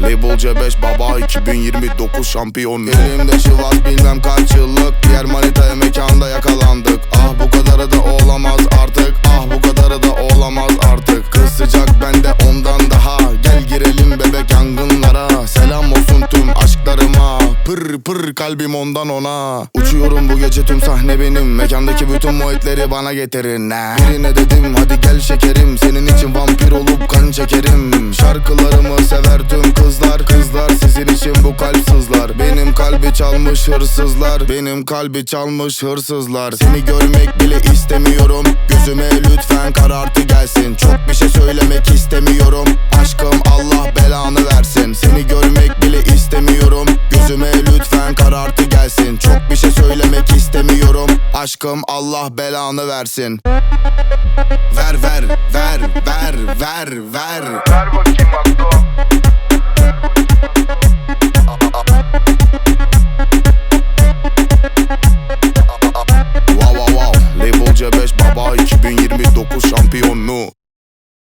Label C5 baba 2029 şampiyon. Elimde şivas bilmem kaç yıllık. Diğer manitaya mekanda yakalandık. Ah bu kadarı da olamaz artık. Ah bu kadarı da olamaz artık. Kız sıcak bende ondan daha. Gel girelim bebek yangınlara. Selam olsun tüm aşklarıma. Pır pır kalbim ondan ona. Uçuyorum bu gece tüm sahne benim. Mekandaki bütün muhitleri bana getirin. Birine dedim hadi gel şekerim. Senin için vampir olup kan çekerim. Şarkılarımı sever tüm kızlar. Kızlar sizin için bu kalp sızlar. Benim kalbi çalmış hırsızlar. Benim kalbi çalmış hırsızlar. Seni görmek bile istemiyorum. Gözüme lütfen karartı gelsin. Çok bir şey söylemek istemiyorum. Aşkım Allah belanı versin. Seni görmek bile istemiyorum. Gözüme lütfen karartı gelsin. Çok bir şey söylemek istemiyorum. Aşkım Allah belanı versin. Ver ver ver ver ver ver. Ver bakayım Akdo. Wow wow wow. Label C5 baba 2029 şampiyonu.